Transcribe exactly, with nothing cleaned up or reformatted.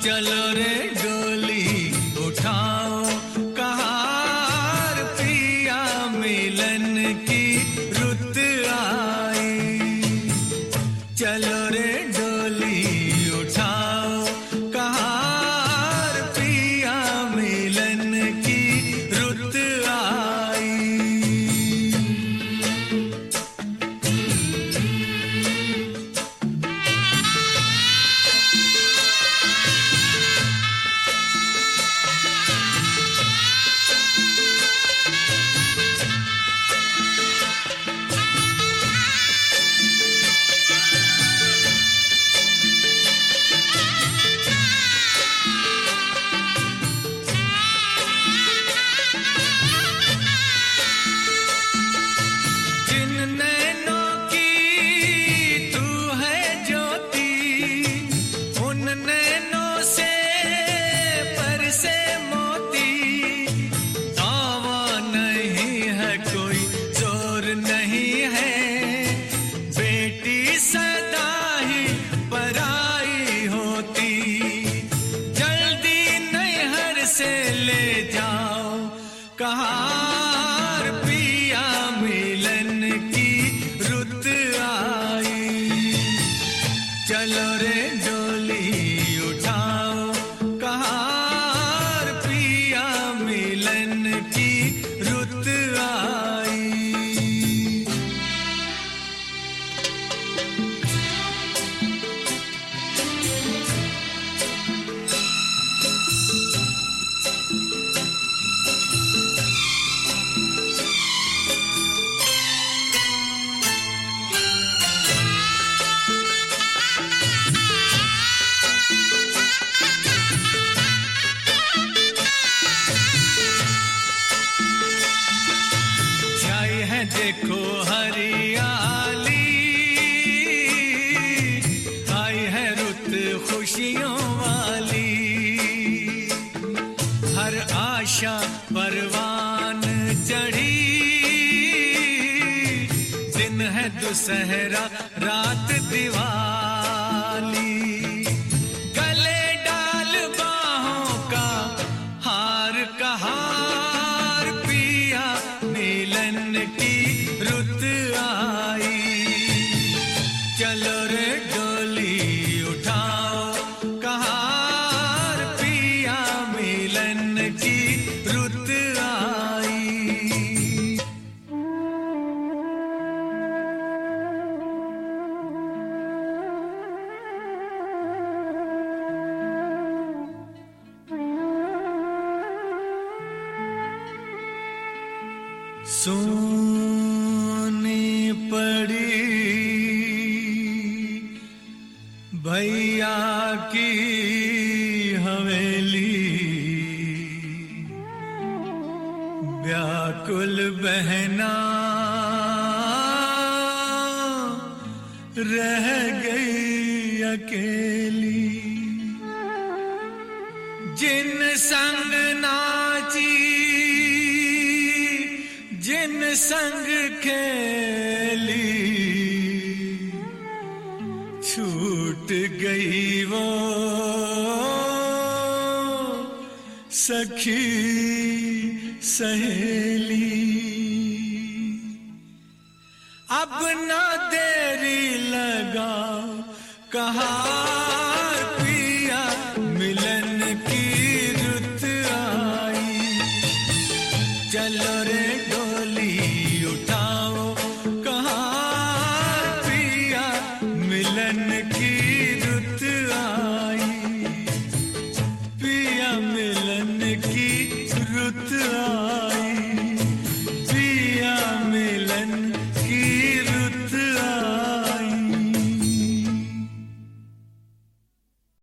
चलो रे डोली उठाओ कहार पिया मिलन की रुत आई। चलो रे डोली उठाओ कहार पिया मिलन की रुत आई। कहार पिया मिलन की रुत आई। चलो रे डोली उठाओ कहार पिया मिलन की रुत आई। देखो हरियाली आई है रुत खुशियों वाली। हर आशा परवान चढ़ी दिन है दुसहरा रात दिवाली। गले डाल बाहों का हार कहार पिया मिलन की रुत आई। चलो रे डोली उठाओ कहार पिया मिलन की रुत आई। सोनी पड़ी भैया की हवेली, व्याकुल बहना रह गई अकेली। जिन संग नाची जिन संग खेली, छूट गई वो सखी सहेली। अब ना देरी लगाओ कहा